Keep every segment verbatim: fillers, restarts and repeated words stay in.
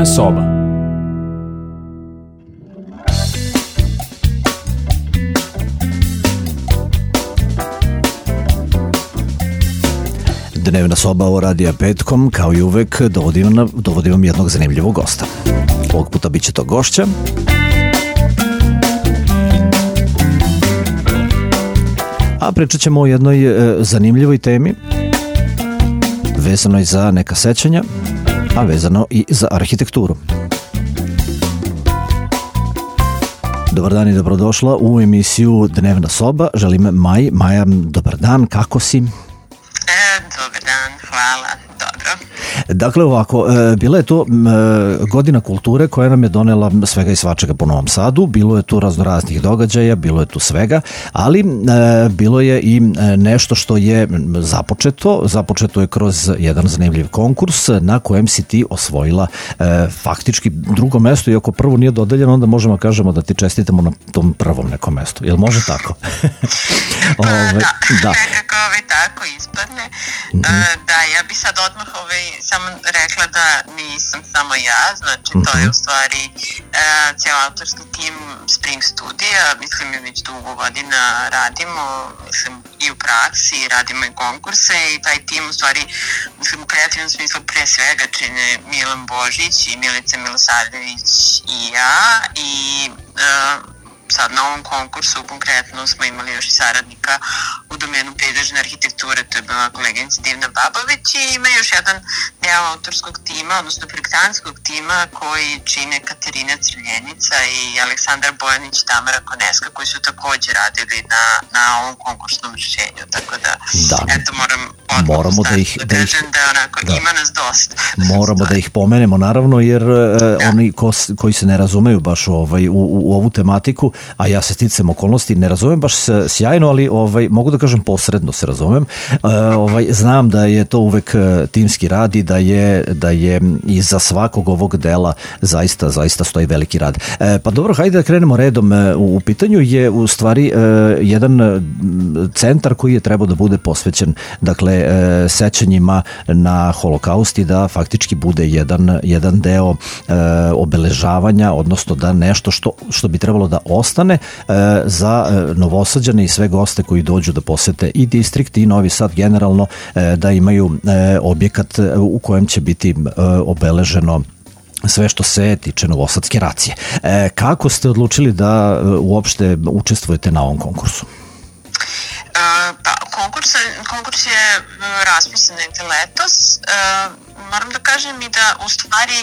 Dnevna soba. Dnevna soba o Radija petkom, kao i uvek, dovodim, dovodim vam jednog zanimljivog gosta. Ovog puta bit će to gošća. A pričat ćemo o jednoj e, zanimljivoj temi, vezanoj za neka sećanja, a vezano i za arhitekturu. Dobar dan i dobrodošla u emisiju Dnevna soba. Želim Maj. Maja, dobar dan, kako si? E, dobar dan, hvala, dobro. Dakle, ovako, e, bila je to e, godina kulture koja nam je donela svega i svačega po Novom Sadu. Bilo je tu raznoraznih događaja, bilo je tu svega, ali e, bilo je i nešto što je započeto. Započeto je kroz jedan zanimljiv konkurs na kojem si ti osvojila e, faktički drugo mesto, i ako prvo nije dodeljeno, onda možemo kažemo da ti čestitamo na tom prvom nekom mestu. Jel može tako? Pa Ove, da, da, nekako ovaj tako ispadne. Mm-hmm. Uh, da, ja bi sad odmah ovaj, samo rekla da nisam samo ja, znači mm-hmm. to je u stvari uh, cijel autorski tim Spring Studija, mislim mi već dugo godina radimo, mislim i u praksi, radimo i konkurse i taj tim u stvari, mislim u kreativnom smislu pre svega čine Milan Božić i Milica Milosavljević i ja i uh, sad na ovom konkursu konkretno smo imali još i saradnika u domenu pejzažne arhitekture, to je bila koleginica Divna Babović, i ima još jedan deo autorskog tima, odnosno projektantskog tima koji čine Katarina Crljenica i Aleksandar Bojanić i Tamara Koneska, koji su takođe radili na, na ovom konkursnom rešenju, tako da, da. eto moram moramo da ih, da, da kažem da, onako, da ima nas dosta. Moramo da ih pomenemo naravno, jer da. oni ko, koji se ne razumeju baš ovaj, u, u ovu tematiku, a ja se sticam okolnosti ne razumem baš sjajno, ali ovaj, mogu da kažem posredno se razumem. E, ovaj, znam da je to uvek timski rad i da je, da je iza svakog ovog dela zaista, zaista stoji veliki rad. E, pa dobro, hajde da krenemo redom. E, u, u pitanju je u stvari e, jedan centar koji je trebao da bude posvećen, dakle, e, sećanjima na Holokaust i da faktički bude jedan, jedan deo e, obeležavanja, odnosno da nešto što, što bi trebalo da ostane za Novosađane i sve goste koji dođu da posete i distrikt i Novi Sad generalno, da imaju objekat u kojem će biti obeleženo sve što se tiče novosadske racije. Kako ste odlučili da uopšte učestvujete na ovom konkursu? Pa, konkurs, konkurs je raspisan negde letos. Moram da kažem i da u stvari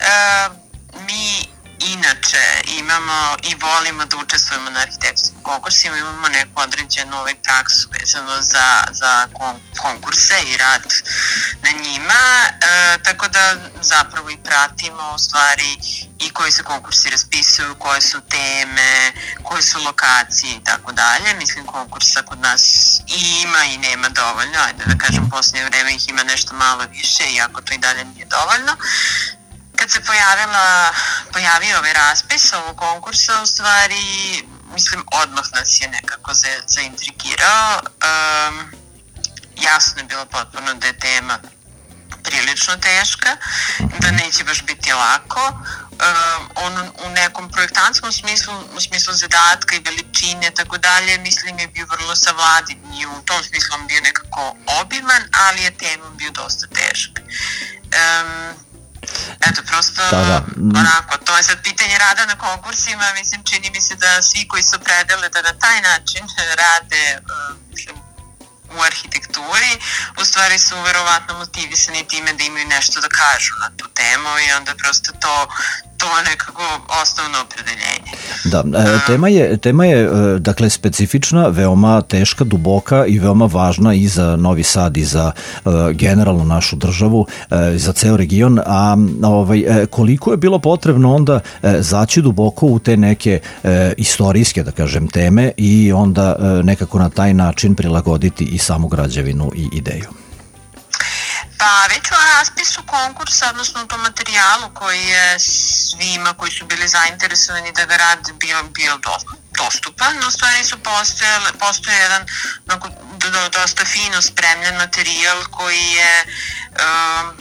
mi inače imamo i volimo da učestvujemo na arhitektonskim konkursima, imamo neku određenu ovaj praksu vezano za, za konkurse i rad na njima, e, tako da zapravo i pratimo u stvari i koji se konkursi raspisuju, koje su teme, koje su lokacije i tako dalje. Mislim, konkursa kod nas i ima i nema dovoljno, ajde da kažem, u posljednje vreme ih ima nešto malo više, iako to i dalje nije dovoljno. Kad se pojavila, pojavio ovaj raspis ovog konkursa, u stvari, mislim, odmah nas je nekako za, zaintrigirao. Um, jasno je bilo potpuno da je tema prilično teška, da neće baš biti lako. Um, on u nekom projektantskom smislu, u smislu zadatka i veličine, tako dalje, mislim je bio vrlo savladiv i u tom smislu on bio nekako obiman, ali je tema bio dosta težak. Um, Eto, prosto, da, da. onako, to je sad pitanje rada na konkursima, mislim, čini mi se da svi koji su predele da na taj način rade, mislim, u arhitekturi, u stvari su verovatno motivisani time da imaju nešto da kažu na tu temu i onda prosto to, to je nekako osnovno opredeljenje. Da, tema je, tema je dakle specifična, veoma teška, duboka i veoma važna i za Novi Sad i za uh, generalno našu državu, uh, za ceo region, a ovaj, koliko je bilo potrebno onda uh, zaći duboko u te neke uh, istorijske, da kažem, teme i onda uh, nekako na taj način prilagoditi i samu građevinu i ideju. Pa već u raspisu konkursa, odnosno u tom materijalu koji je svima koji su bili zainteresovani da ga rade bio, bio dostupan, u stvari su postojali, postoje jedan dosta fino spremljen materijal koji je um,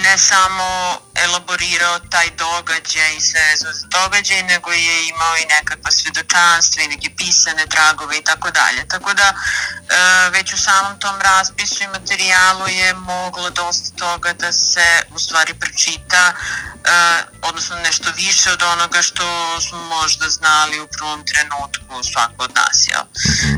ne samo elaborirao taj događaj i sve za događaj, nego je imao i nekakva svedočanstva i neke pisane tragove i tako dalje. Tako da već u samom tom raspisu i materijalu je moglo dosta toga da se u stvari pročita, odnosno nešto više od onoga što smo možda znali u prvom trenutku svako od nas. Jel?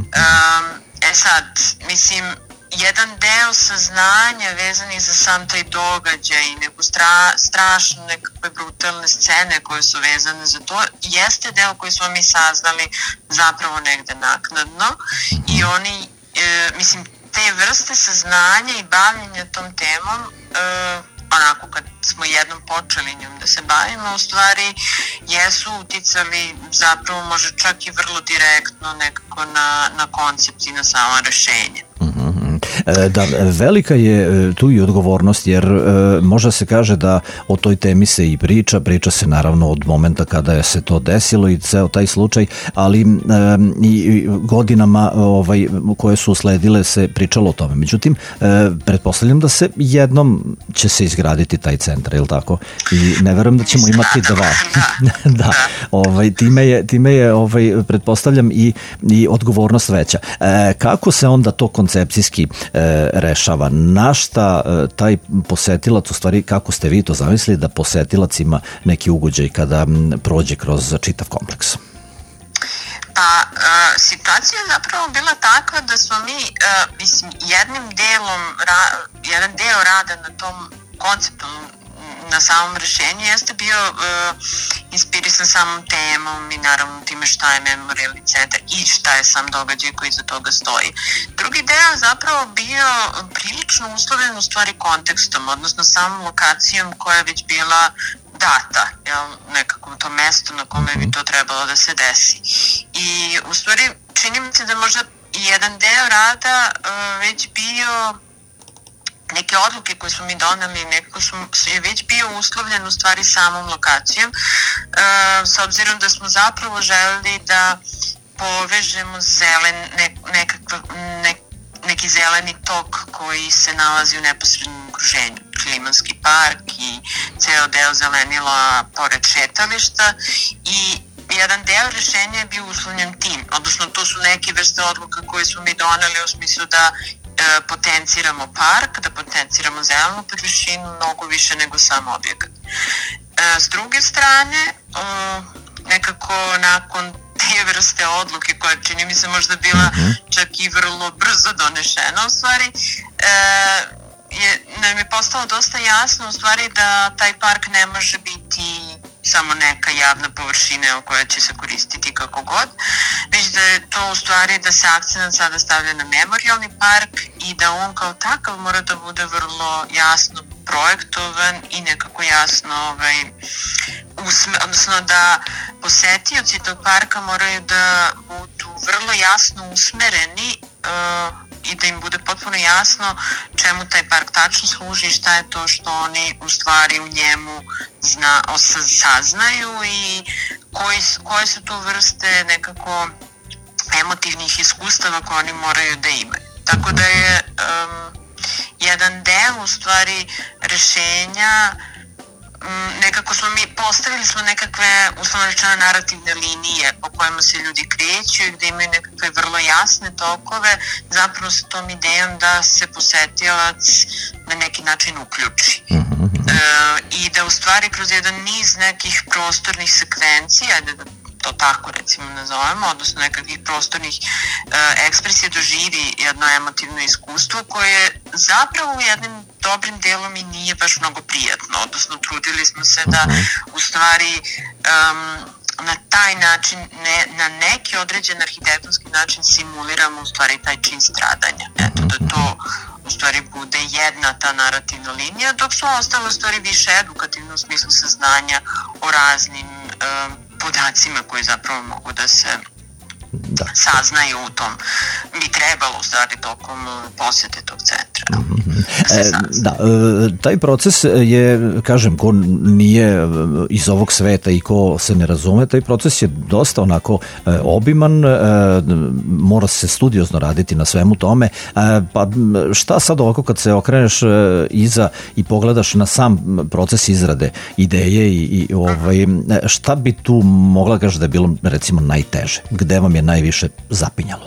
E sad, mislim, jedan deo saznanja vezanih za sam taj događaj i neku stra, strašne nekakve brutalne scene koje su vezane za to, jeste deo koji smo mi saznali zapravo negde naknadno i oni, e, mislim, te vrste saznanja i bavljenja tom temom, e, onako kad smo jednom počeli njom da se bavimo, u stvari jesu uticali zapravo možda čak i vrlo direktno nekako na, na koncept i na samo rešenje. Da, velika je tu i odgovornost, jer možda se kaže da o toj temi se i priča, priča se naravno od momenta kada je se to desilo i ceo taj slučaj, ali i godinama ovaj, koje su usledile se pričalo o tome. Međutim, pretpostavljam da se jednom će se izgraditi taj centar, je li tako? I ne verujem da ćemo imati dva. Da, ovaj, time je, time je ovaj, pretpostavljam i, i odgovornost veća. Kako se onda to koncepcijski rešava? Na šta taj posetilac, u stvari kako ste vi to zamislili da posetilac ima neki ugođaj kada prođe kroz čitav kompleks? Pa, situacija je zapravo bila takva da smo mi, mislim, jednim delom, jedan deo rada na tom konceptu, na samom rešenju jeste bio uh, inspirisan samom temom i naravno time šta je memorijalni centar i šta je sam događaj koji iza toga stoji. Drugi deo je zapravo bio prilično uslovljen u stvari kontekstom, odnosno samom lokacijom koja je već bila data, jel, nekako to mesto na kome bi to trebalo da se desi. I u stvari čini mi se da možda i jedan deo rada uh, već bio neke odluke koje smo mi doneli, nekako su, je već bio uslovljen u stvari samom lokacijom, e, s obzirom da smo zapravo želeli da povežemo zelen, ne, nekakva, ne, neki zeleni tok koji se nalazi u neposrednom okruženju. Klimanski park i ceo deo zelenila pored šetališta i jedan deo rešenja je bio uslovljen tim, odnosno to su neke vrste odluka koje smo mi doneli u smislu da potenciramo park, da potenciramo zelenu površinu mnogo više nego sam objekat. S druge strane, nekako nakon te vrste odluke koja čini mi se možda bila čak i vrlo brzo donešena u stvari, je, nam je postalo dosta jasno u stvari da taj park ne može biti samo neka javna površina koja će se koristiti kako god, već da je to u stvari da se akcenat sada stavlja na memorijalni park i da on kao takav mora da bude vrlo jasno projektovan i nekako jasno ovaj, usme, odnosno da posetioci tog parka moraju da budu vrlo jasno usmereni uh, i da im bude potpuno jasno čemu taj park tačno služi i šta je to što oni u stvari u njemu zna, saznaju i koji, koje su to vrste nekako emotivnih iskustava koje oni moraju da imaju. Tako da je um, jedan deo u stvari rešenja nekako smo mi, postavili smo nekakve uslovno rečeno narativne linije po kojima se ljudi kreću i gde imaju nekakve vrlo jasne tokove, zapravo sa tom idejom da se posetilac na neki način uključi. Mm-hmm. E, i da u stvari kroz jedan niz nekih prostornih sekvencija, ajde da to tako recimo nazovemo, odnosno nekakvih prostornih e, ekspresija doživi jedno emotivno iskustvo koje zapravo u jednim dobrim delom i nije baš mnogo prijatno, odnosno trudili smo se da u stvari um, na taj način, ne, na neki određen arhitektonski način simuliramo u stvari taj čin stradanja. Eto, da to u stvari bude jedna ta narativna linija, dok su ostale u stvari više edukativno u smislu saznanja o raznim um, podacima koji zapravo mogu da se da. saznaju u tom, bi trebalo u stvari tokom posete tog centra. Mm-hmm. E, da, taj proces je, kažem, ko nije iz ovog sveta i ko se ne razume, taj proces je dosta onako obiman, mora se studiozno raditi na svemu tome, pa šta sad ovako kad se okreneš iza i pogledaš na sam proces izrade ideje i, i ovaj, šta bi tu mogla kažeš da je bilo recimo najteže? Gde vam je najviše zapinjalo?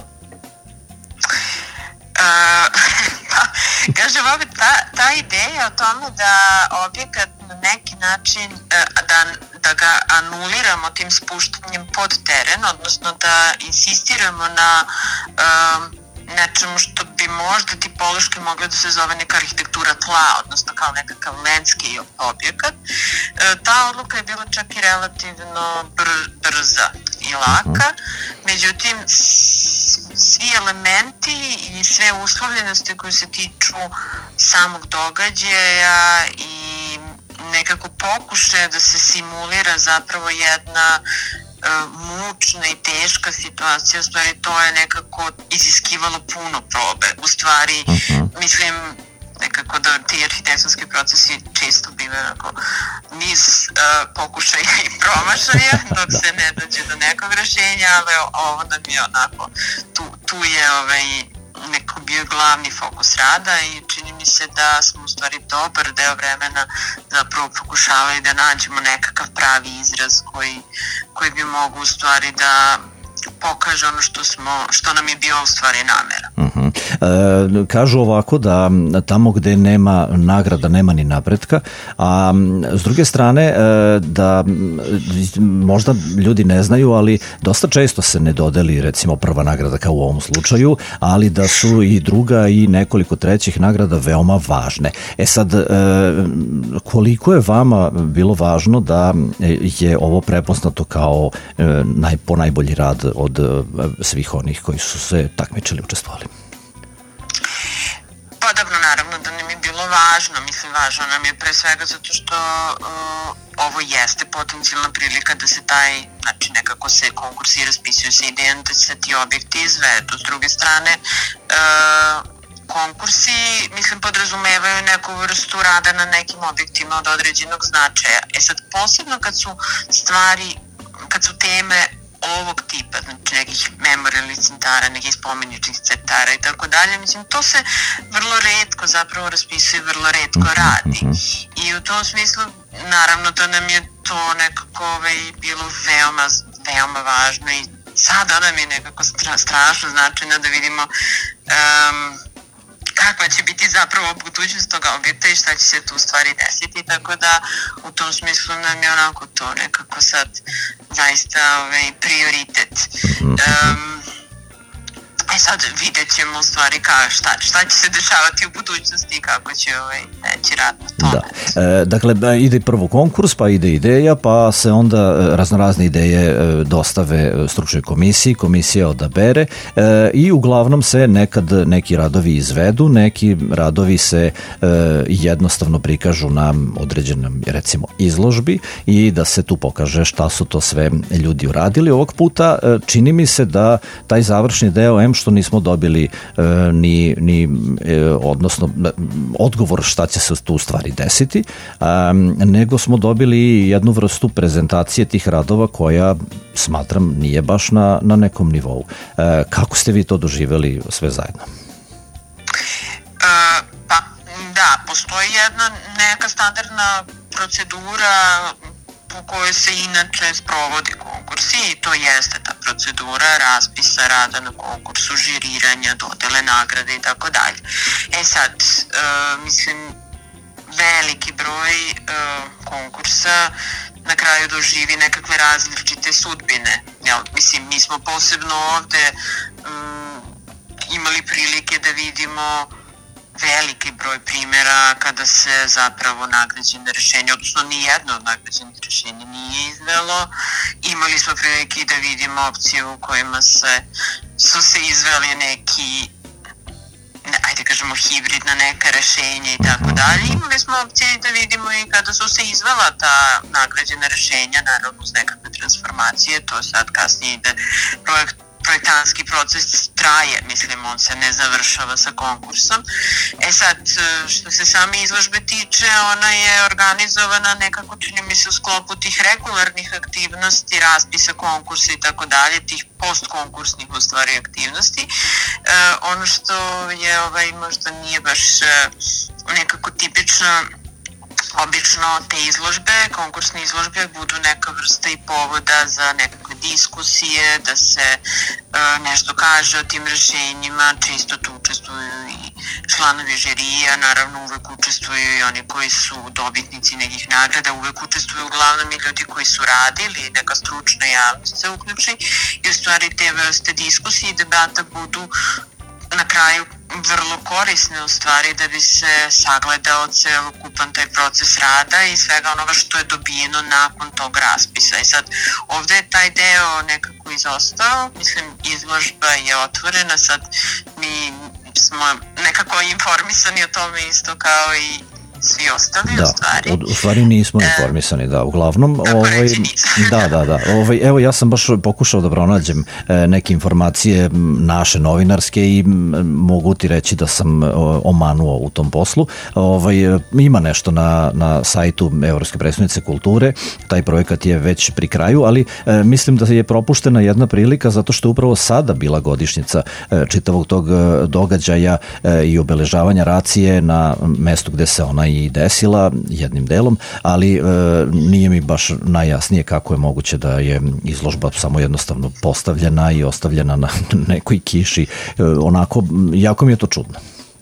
Uh, pa, kažem, opet, ta, ta ideja o tome da objekat na neki način, da, da ga anuliramo tim spuštanjem pod teren, odnosno da insistiramo na um, nečemu što bi možda tipološki mogla da se zove neka arhitektura tla, odnosno kao nekakav landscape objekat. Ta odluka je bila čak i relativno br, brza i laka, međutim svi elementi i sve uslovljenosti koje se tiču samog događaja i nekako pokušaja da se simulira zapravo jedna mučna i teška situacija, u stvari to je nekako iziskivalo puno probe. U stvari, uh-huh. mislim, nekako da ti arhitektonski procesi često bivaju onako niz uh, pokušaja i promašaja dok se ne dođe do nekog rešenja, ali ovo nam je onako, tu, tu je ovaj, neko bio glavni fokus rada i čini mi se da smo u stvari dobar deo vremena zapravo pokušavali da nađemo nekakav pravi izraz koji, koji bi mogu u stvari da pokaže ono što, smo, što nam je bio u stvari namera. Uh-huh. E, kažu ovako da tamo gde nema nagrada nema ni napretka, a s druge strane e, da možda ljudi ne znaju, ali dosta često se ne dodeli recimo prva nagrada kao u ovom slučaju, ali da su i druga i nekoliko trećih nagrada veoma važne. E sad, e, koliko je vama bilo važno da je ovo prepoznato kao e, naj, po najbolji rad od svih onih koji su se takmičili, učestvovali? Pa dobro, naravno da nam je bilo važno, mislim važno nam je pre svega zato što uh, ovo jeste potencijalna prilika da se taj, znači nekako se konkursi raspisuju sa idejom da se ti objekti izvedu. S druge strane, uh, konkursi, mislim, podrazumevaju neku vrstu rada na nekim objektima od određenog značaja. E sad, posebno kad su stvari, kad su teme ovog tipa, znači nekih memorialnih centara, nekih spomeničnih centara i tako dalje, mislim, to se vrlo retko zapravo raspisuje, vrlo retko radi. I u tom smislu, naravno da nam je to nekako ovaj, bilo veoma, veoma važno i sada nam je nekako stra, strašno značajno da vidimo um, kakva će biti zapravo budućnost toga objekta i šta će se tu stvari desiti, tako da u tom smislu nam je onako to nekako sad zaista ovaj, prioritet. Um, E sad vidjet ćemo u stvari ka, šta, šta će se dešavati u budućnosti i kako će ovaj, neći rad na tome. Da. E, dakle, ide prvo konkurs, pa ide ideja, pa se onda raznorazne ideje dostave stručnoj komisiji, komisija odabere e, i uglavnom se nekad neki radovi izvedu, neki radovi se e, jednostavno prikažu na određenom, recimo, izložbi i da se tu pokaže šta su to sve ljudi uradili. Ovog puta e, čini mi se da taj završni deo, em što nismo dobili e, ni, ni e, odnosno odgovor šta će se tu stvari desiti, e, nego smo dobili jednu vrstu prezentacije tih radova koja, smatram, nije baš na, na nekom nivou. E, kako ste vi to doživjeli sve zajedno? E, pa da, postoji jedna neka standardna procedura po kojoj se inače sprovodi konkursi i to jeste ta procedura raspisa rada na konkursu, žiriranja, dodele nagrade i tako dalje. E sad, e, mislim, veliki broj e, konkursa na kraju doživi nekakve različite sudbine. Jel? Mislim, mi smo posebno ovde um, imali prilike da vidimo veliki broj primjera kada se zapravo nagrađene rešenje, odnosno nijedno od nagrađenih rešenja nije izvelo. Imali smo prilike da vidimo opcije u kojima se, su se izveli neki, ne, ajde kažemo, hibridna neka rešenja i tako dalje. Imali smo opcije da vidimo i kada su se izvela ta nagrađena rešenja, naravno uz nekakve transformacije, to sad kasnije ide projekt projektantski proces traje, mislim, on se ne završava sa konkursom. E sad, što se same izložbe tiče, ona je organizovana nekako, čini mi se, u sklopu tih regularnih aktivnosti, raspisa, konkursa i tako dalje, tih postkonkursnih u stvari aktivnosti. E, ono što je ovaj, možda nije baš nekako tipično, obično te izložbe, konkursne izložbe budu neka vrsta i povoda za nekakve diskusije, da se e, nešto kaže o tim rešenjima, čisto tu učestvuju i članovi žirija, naravno uvek učestvuju i oni koji su dobitnici nekih nagrada, uvek učestvuju uglavnom i ljudi koji su radili, neka stručna javnost se uključi i u stvari te vrste diskusije i debata budu na kraju vrlo korisne u stvari da bi se sagledao celokupan taj proces rada i svega onoga što je dobijeno nakon tog raspisa. I sad ovde je taj deo nekako izostao, mislim izložba je otvorena, sad mi smo nekako informisani o tome isto kao i svi ostali da, u stvari. U, u stvari nismo informisani, da, uglavnom. Tako ovaj, reći nisam. Da, da, da. Ovaj, evo, ja sam baš pokušao da pronađem e, neke informacije naše novinarske i m, mogu ti reći da sam o, omanuo u tom poslu. Ovaj, ima nešto na, na sajtu Evropske prestonice kulture, taj projekat je već pri kraju, ali e, mislim da je propuštena jedna prilika zato što upravo sada bila godišnjica e, čitavog tog događaja e, i obeležavanja racije na mestu gde se ona i desila jednim delom, ali e, nije mi baš najjasnije kako je moguće da je izložba samo jednostavno postavljena i ostavljena na nekoj kiši. E, onako, jako mi je to čudno.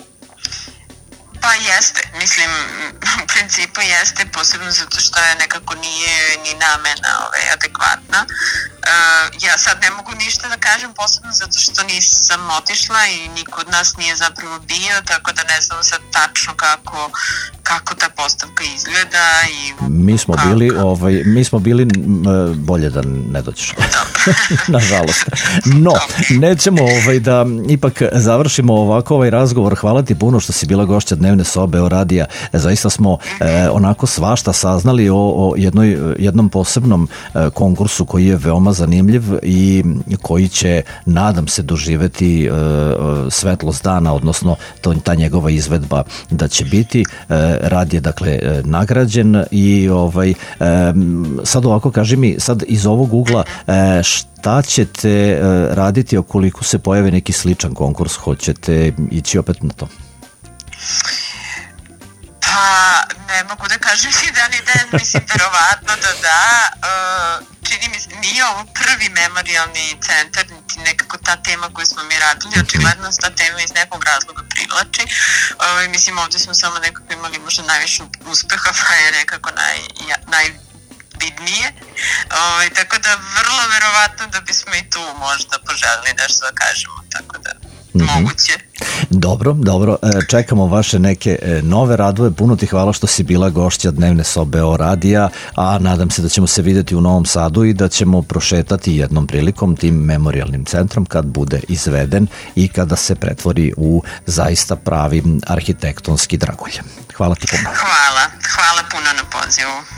Pa jeste, mislim, u principu jeste, posebno zato što je nekako nije ni namena ovaj, adekvatna. Uh, ja sad ne mogu ništa da kažem, posebno zato što nisam otišla i niko od nas nije zapravo bio, tako da ne znam sad tačno kako, kako ta postavka izgleda. I mi smo kako... bili, ovaj, mi smo bili bolje da ne dođeš. Nažalost. No, nećemo ovaj, da ipak završimo ovako ovaj razgovor. Hvala ti puno što si bila gošća Dnevne sobe o radija. Zaista smo e, onako svašta saznali o, o jednoj, jednom posebnom e, konkursu koji je veoma zanimljiv i koji će, nadam se, doživeti e, svetlost dana, odnosno to, ta njegova izvedba da će biti. E, rad je dakle e, nagrađen i ovaj, e, sad ovako kaži mi, sad iz ovog ugla e, šta ćete e, raditi ukoliko se pojavi neki sličan konkurs? Hoćete ići opet na to? Pa, ne mogu da kažem ni da ni da, mislim, verovatno da da. Uh, čini mi se, nije ovo prvi memorialni centar, niti nekako ta tema koju smo mi radili, očigledno ta tema iz nekog razloga privlači. Uh, mislim, ovdje smo samo nekako imali možda najviše uspeha, pa je nekako naj, ja, najvidnije. Uh, tako da, vrlo verovatno da bismo i tu možda poželili nešto da kažemo, tako da... moguće. Dobro, dobro. Čekamo vaše neke nove radove. Puno ti hvala što si bila gošća Dnevne sobe o radija, a nadam se da ćemo se vidjeti u Novom Sadu i da ćemo prošetati jednom prilikom tim memorialnim centrom kad bude izveden i kada se pretvori u zaista pravi arhitektonski dragulj. Hvala ti puno. Hvala. Hvala puno na pozivu.